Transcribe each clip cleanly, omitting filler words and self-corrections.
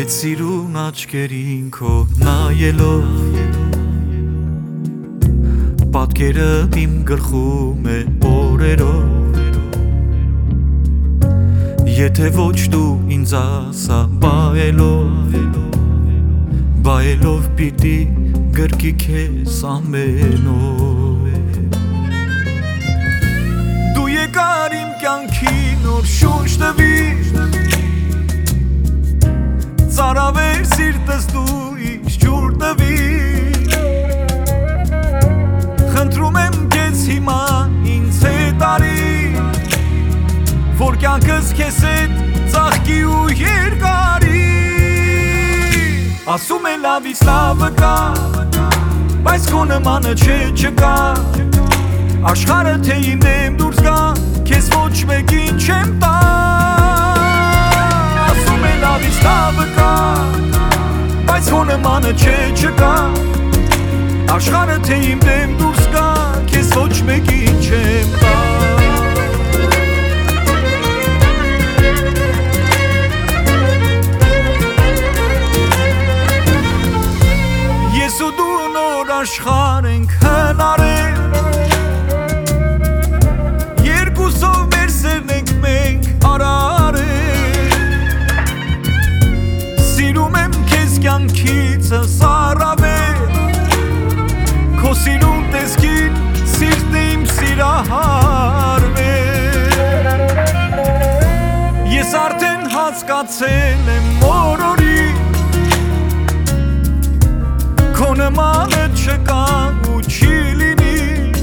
Այդ սիրուն աչքերին քո նայելով Պատկերը իմ գլխում է օրերով Եթե ոչ դու ինձ ասա Բայելով պիտի գրկի քեզ ամենով Դու եկար իմ կյանքի նոր շունչ տվիր Ծարավեր սիրտս դու ինձ ջուր տվիր Խնդրում եմ քեզ հիմա ինձ հետ արի Որ կյանքս քեզ հետ ծաղկի ու երկարի Ասում է լավից լավը կա Բայց քո նմանը չկա Աշխարհը թե իմ դեմ դուրս գա Քեզ ոչ մեկին չեմ տա Ասում է լավից լավը կա Բայց քո նմանը չկա Աշխարհը թե իմ դեմ դուրս գա Քեզ ոչ մեկին չեմ տա Ես ու դու նոր աշխարհ ենք հնարել Երկուսով մեր սերն ենք մենք արարել Սիրում եմ քեզ կյանքիցս առավել Քո սիրուն տեսքին սիրտն իմ սիրահարվել Ես արդեն հասկացել եմ օրորի Քո նմանը չկա ու չի լինի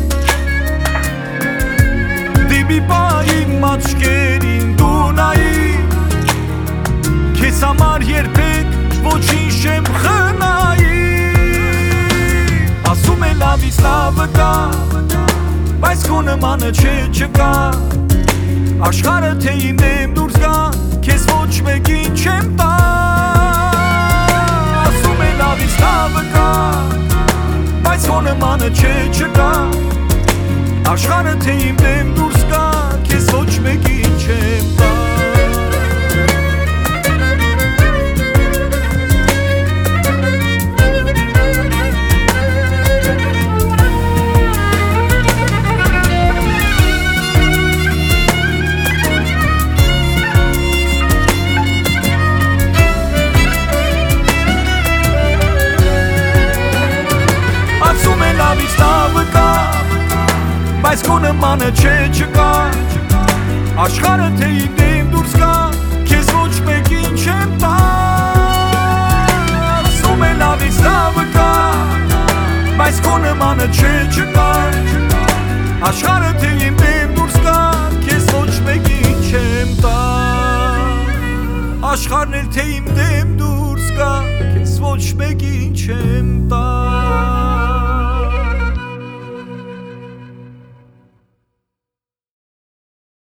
Դիպի պահին մաչկերին դու նայի Քեզ համար երբեք ոչինչ չեմ խնայի Ասում է լավից լավը կա Բայց քո նմանը չկա Աշխարհը թե իմ դեմ դուրս գա Քեզ ոչ մեկին չեմ տա Ասում է լավից լավը կա Բայց քո նմանը չկա Աշխարհը թե իմ դեմ դուրս գա Քեզ ոչ մեկին չեմ տա Բայց քո նմանը չկա Աշխարհը թե իմ դեմ դուրս գա Քեզ ոչ մեկին չեմ տա Ասում է լավից լավը կա Բայց քո նմանը չկա Աշխարհը թե իմ դեմ դուրս գա Քեզ ոչ մեկին չեմ տա Աշխարհն էլ թե իմ դեմ